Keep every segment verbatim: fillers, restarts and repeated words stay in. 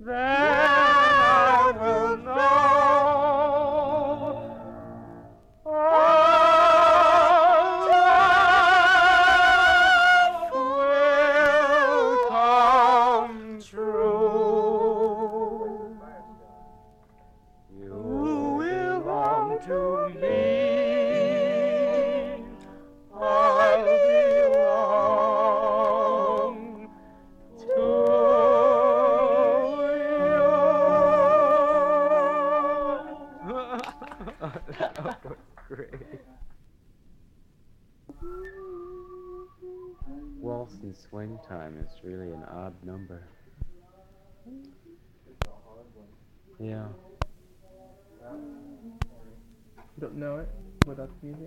then I will know. All life will come true. You belong to me. I belong to you. Great. Waltz and swing time is really an odd number. Yeah. You don't know it without the music?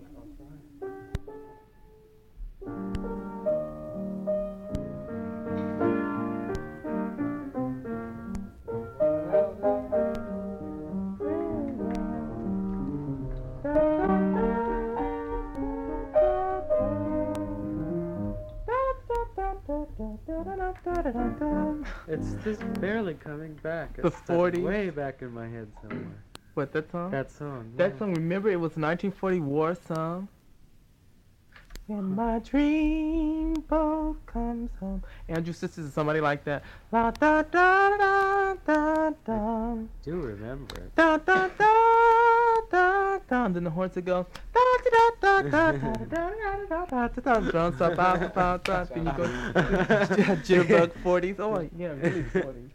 It's just barely coming back. The It's stuck forties? way back in my head somewhere. What, that song? That song. That yeah. song, remember it was a nineteen forty war song? When my dream boat comes home. Andrew Sisters or somebody like that. La da da da da da. Do remember it. Da da da da da. And then the horns would go da da da da da da da da da da. Drums up, ba ba ba. Then you go jitterbug forties. Oh yeah, really forties.